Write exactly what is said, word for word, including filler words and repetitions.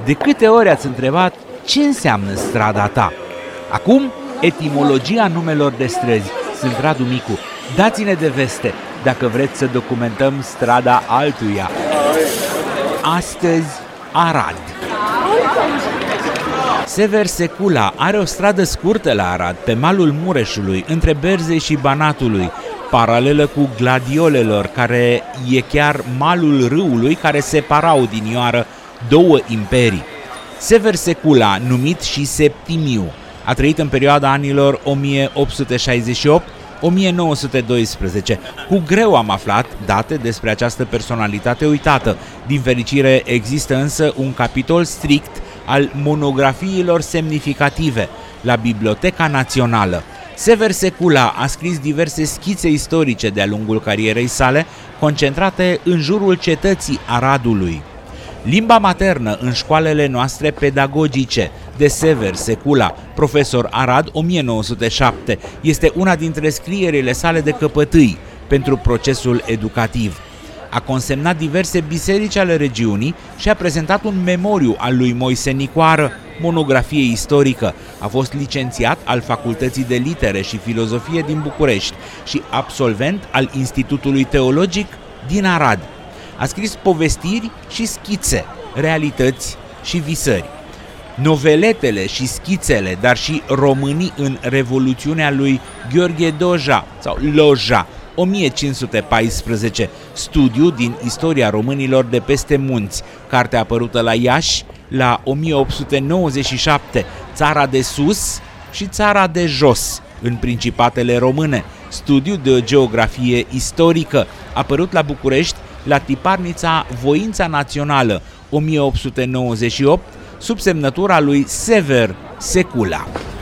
De câte ori ați întrebat ce înseamnă strada ta? Acum, etimologia numelor de străzi. Sunt Radu Micu. Dați-ne de veste dacă vreți să documentăm strada altuia. Astăzi, Arad. Sever Secula are o stradă scurtă la Arad, pe malul Mureșului, între Berzei și Banatului, paralelă cu Gladiolelor, care e chiar malul râului care separa odinioară două imperii. Sever Secula, numit și Septimiu, a trăit în perioada anilor o mie opt sute șaizeci și opt - o mie nouă sute doisprezece. Cu greu am aflat date despre această personalitate uitată. Din fericire există însă un capitol strict al monografiilor semnificative la Biblioteca Națională. Sever Secula a scris diverse schițe istorice de-a lungul carierei sale, concentrate în jurul cetății Aradului. Limba maternă în școalele noastre pedagogice de Sever Secula, profesor Arad o mie nouă sute șapte, este una dintre scrierile sale de căpătâi pentru procesul educativ. A consemnat diverse biserici ale regiunii și a prezentat un memoriu al lui Moise Nicoară, monografie istorică. A fost licențiat al Facultății de Litere și Filozofie din București și absolvent al Institutului Teologic din Arad. A scris povestiri și schițe, realități și visări. Noveletele și schițele, dar și Românii în Revoluțiunea lui Gheorghe Doja sau Loja, o mie cinci sute paisprezece, studiu din istoria românilor de peste munți, carte apărută la Iași la o mie opt sute nouăzeci și șapte, Țara de Sus și Țara de Jos în Principatele Române, studiu de geografie istorică, apărut la București la tiparnița Voința Națională o mie opt sute nouăzeci și opt, sub semnătura lui Sever Secula.